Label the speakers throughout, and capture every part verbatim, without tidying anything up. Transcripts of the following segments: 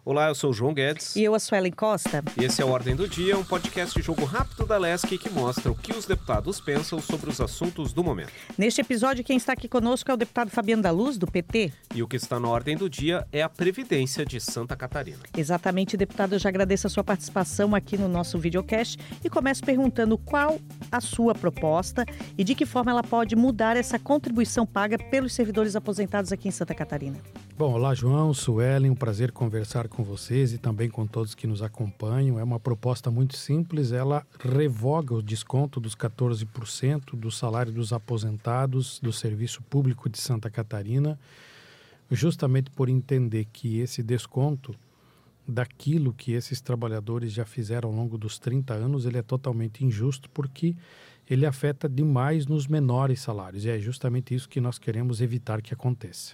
Speaker 1: Olá, eu sou o João Guedes.
Speaker 2: E eu, a Suelen Costa.
Speaker 1: E esse é o Ordem do Dia, um podcast de jogo rápido da Lesc que mostra o que os deputados pensam sobre os assuntos do momento.
Speaker 2: Neste episódio, quem está aqui conosco é o deputado Fabiano da Luz, do P T.
Speaker 1: E o que está na Ordem do Dia é a Previdência de Santa Catarina.
Speaker 2: Exatamente, deputado, eu já agradeço a sua participação aqui no nosso videocast e começo perguntando qual a sua proposta e de que forma ela pode mudar essa contribuição paga pelos servidores aposentados aqui em Santa Catarina.
Speaker 3: Bom, olá João, Suelen, um prazer conversar com vocês e também com todos que nos acompanham. É uma proposta muito simples, ela revoga o desconto dos quatorze por cento do salário dos aposentados do Serviço Público de Santa Catarina, justamente por entender que esse desconto daquilo que esses trabalhadores já fizeram ao longo dos trinta anos, ele é totalmente injusto porque ele afeta demais nos menores salários e é justamente isso que nós queremos evitar que aconteça.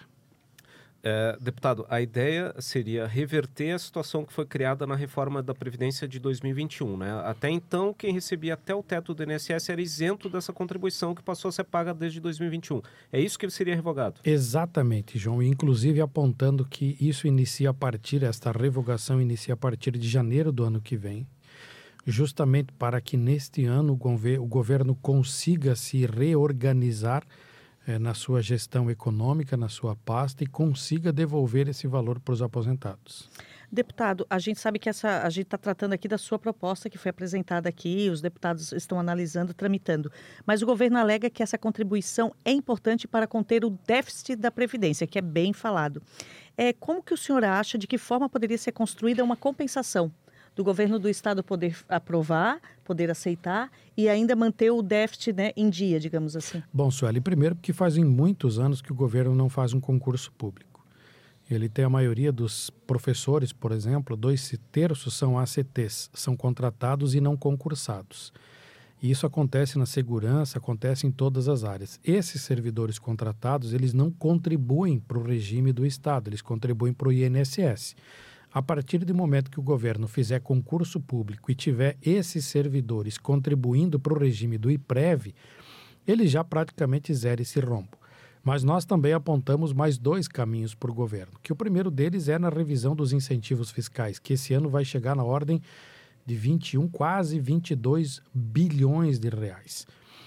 Speaker 1: É, deputado, a ideia seria reverter a situação que foi criada na reforma da Previdência de dois mil e vinte e um, né? Até então, quem recebia até o teto do I N S S era isento dessa contribuição que passou a ser paga desde dois mil e vinte e um. É isso que seria revogado?
Speaker 3: Exatamente, João. Inclusive apontando que isso inicia a partir, esta revogação inicia a partir de janeiro do ano que vem, justamente para que neste ano o, gover- o governo consiga se reorganizar É, na sua gestão econômica, na sua pasta e consiga devolver esse valor para os aposentados.
Speaker 2: Deputado, a gente sabe que essa, a gente está tratando aqui da sua proposta que foi apresentada aqui, os deputados estão analisando, tramitando, mas o governo alega que essa contribuição é importante para conter o déficit da Previdência, que é bem falado. É, como que o senhor acha, de que forma poderia ser construída uma compensação do governo do estado poder aprovar, poder aceitar e ainda manter o déficit, né, em dia, digamos assim? Bom,
Speaker 3: Sueli, primeiro porque fazem muitos anos que o governo não faz um concurso público. Ele tem a maioria dos professores, por exemplo, dois terços são A C Ts, são contratados e não concursados. E isso acontece na segurança, acontece em todas as áreas. Esses servidores contratados, eles não contribuem para o regime do estado, eles contribuem para o I N S S. A partir do momento que o governo fizer concurso público e tiver esses servidores contribuindo para o regime do I P R E V, ele já praticamente zera esse rombo. Mas nós também apontamos mais dois caminhos para o governo, que o primeiro deles é na revisão dos incentivos fiscais, que esse ano vai chegar na ordem de vinte e um, quase vinte e dois bilhões de reais.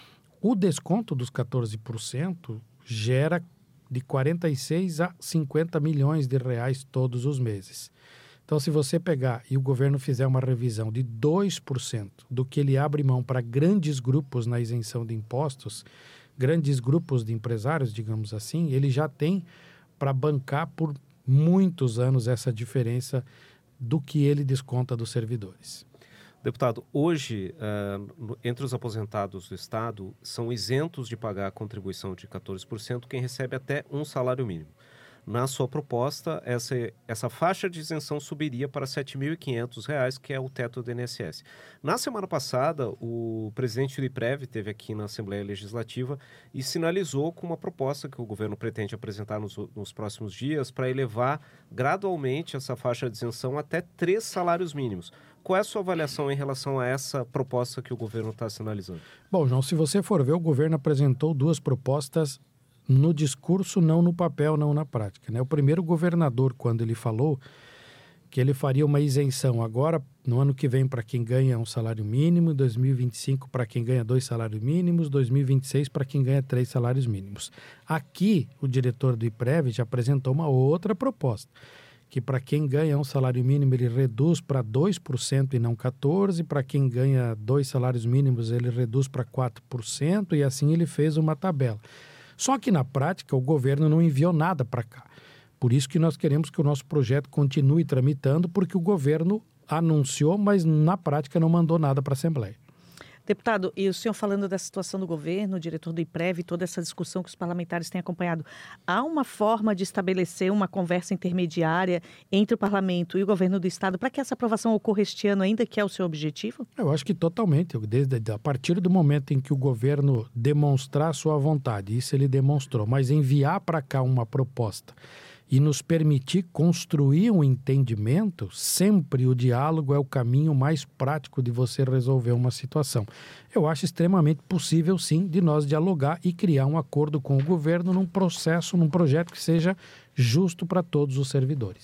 Speaker 3: O desconto dos quatorze por cento gera de quarenta e seis a cinquenta milhões de reais todos os meses. Então, se você pegar e o governo fizer uma revisão de dois por cento do que ele abre mão para grandes grupos na isenção de impostos, grandes grupos de empresários, digamos assim, ele já tem para bancar por muitos anos essa diferença do que ele desconta dos servidores.
Speaker 1: Deputado, hoje, uh, entre os aposentados do Estado, são isentos de pagar a contribuição de quatorze por cento quem recebe até um salário mínimo. Na sua proposta, essa, essa faixa de isenção subiria para sete mil e quinhentos reais, que é o teto do I N S S. Na semana passada, o presidente do I P R E V esteve aqui na Assembleia Legislativa e sinalizou com uma proposta que o governo pretende apresentar nos, nos próximos dias para elevar gradualmente essa faixa de isenção até três salários mínimos. Qual é a sua avaliação em relação a essa proposta que o governo está sinalizando?
Speaker 3: Bom, João, se você for ver, o governo apresentou duas propostas no discurso, não no papel, não na prática, né? O primeiro governador, quando ele falou que ele faria uma isenção agora, no ano que vem, para quem ganha um salário mínimo, dois mil e vinte e cinco para quem ganha dois salários mínimos, dois mil e vinte e seis para quem ganha três salários mínimos. Aqui, o diretor do I P R E V já apresentou uma outra proposta, que para quem ganha um salário mínimo ele reduz para dois por cento e não quatorze por cento, para quem ganha dois salários mínimos ele reduz para quatro por cento e assim ele fez uma tabela. Só que na prática o governo não enviou nada para cá. Por isso que nós queremos que o nosso projeto continue tramitando, porque o governo anunciou, mas na prática não mandou nada para a Assembleia.
Speaker 2: Deputado, e o senhor falando da situação do governo, o diretor do I P R E V, toda essa discussão que os parlamentares têm acompanhado, há uma forma de estabelecer uma conversa intermediária entre o parlamento e o governo do estado para que essa aprovação ocorra este ano ainda, que é o seu objetivo?
Speaker 3: Eu acho que totalmente. Desde, a partir do momento em que o governo demonstrar sua vontade, isso ele demonstrou, mas enviar para cá uma proposta e nos permitir construir um entendimento, sempre o diálogo é o caminho mais prático de você resolver uma situação. Eu acho extremamente possível, sim, de nós dialogar e criar um acordo com o governo num processo, num projeto que seja justo para todos os servidores.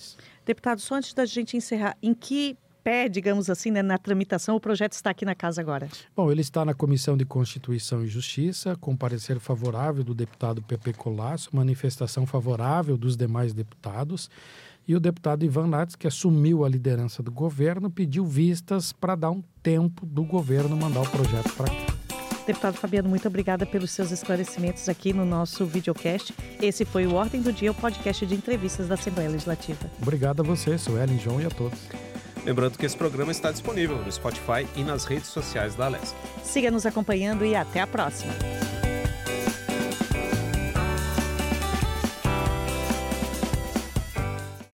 Speaker 2: Deputado, só antes da gente encerrar, em que pé, digamos assim, né, na tramitação, o projeto está aqui na casa agora?
Speaker 3: Bom, ele está na Comissão de Constituição e Justiça, com parecer favorável do deputado Pepe Colasso, manifestação favorável dos demais deputados, e o deputado Ivan Nats, que assumiu a liderança do governo, pediu vistas para dar um tempo do governo mandar o projeto para cá.
Speaker 2: Deputado Fabiano, muito obrigada pelos seus esclarecimentos aqui no nosso videocast. Esse foi o Ordem do Dia, o podcast de entrevistas da Assembleia Legislativa.
Speaker 3: Obrigado a você, Suelen, João e a todos.
Speaker 1: Lembrando que esse programa está disponível no Spotify e nas redes sociais da Alesc.
Speaker 2: Siga nos acompanhando e até a próxima.